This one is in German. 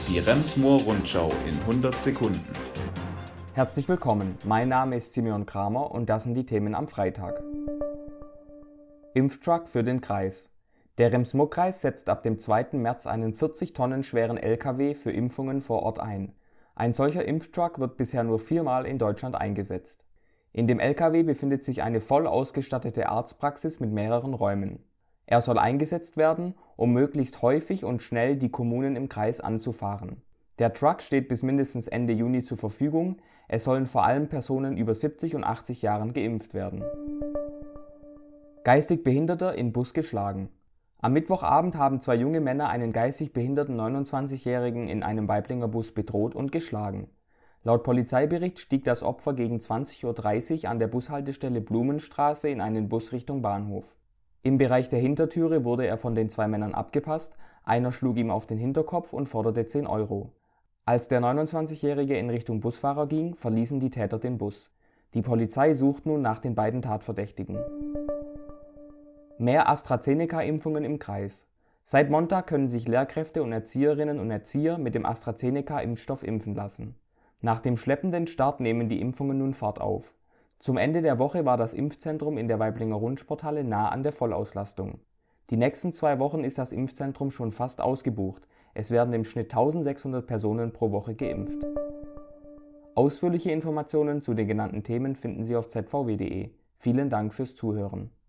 Die Rems-Murr-Rundschau in 100 Sekunden. Herzlich willkommen, mein Name ist Simeon Kramer und das sind die Themen am Freitag. Impftruck für den Kreis. Der Rems-Murr-Kreis setzt ab dem 2. März einen 40 Tonnen schweren LKW für Impfungen vor Ort ein. Ein solcher Impftruck wird bisher nur 4-mal in Deutschland eingesetzt. In dem LKW befindet sich eine voll ausgestattete Arztpraxis mit mehreren Räumen. Er soll eingesetzt werden, um möglichst häufig und schnell die Kommunen im Kreis anzufahren. Der Truck steht bis mindestens Ende Juni zur Verfügung. Es sollen vor allem Personen über 70 und 80 Jahren geimpft werden. Geistig Behinderter in Bus geschlagen. Am Mittwochabend haben 2 junge Männer einen geistig behinderten 29-Jährigen in einem Waiblinger Bus bedroht und geschlagen. Laut Polizeibericht stieg das Opfer gegen 20:30 Uhr an der Bushaltestelle Blumenstraße in einen Bus Richtung Bahnhof. Im Bereich der Hintertüre wurde er von den 2 Männern abgepasst, einer schlug ihm auf den Hinterkopf und forderte 10 Euro. Als der 29-Jährige in Richtung Busfahrer ging, verließen die Täter den Bus. Die Polizei sucht nun nach den beiden Tatverdächtigen. Mehr AstraZeneca-Impfungen im Kreis. Seit Montag können sich Lehrkräfte und Erzieherinnen und Erzieher mit dem AstraZeneca-Impfstoff impfen lassen. Nach dem schleppenden Start nehmen die Impfungen nun Fahrt auf. Zum Ende der Woche war das Impfzentrum in der Waiblinger Rundsporthalle nah an der Vollauslastung. Die nächsten 2 Wochen ist das Impfzentrum schon fast ausgebucht. Es werden im Schnitt 1600 Personen pro Woche geimpft. Ausführliche Informationen zu den genannten Themen finden Sie auf zvw.de. Vielen Dank fürs Zuhören.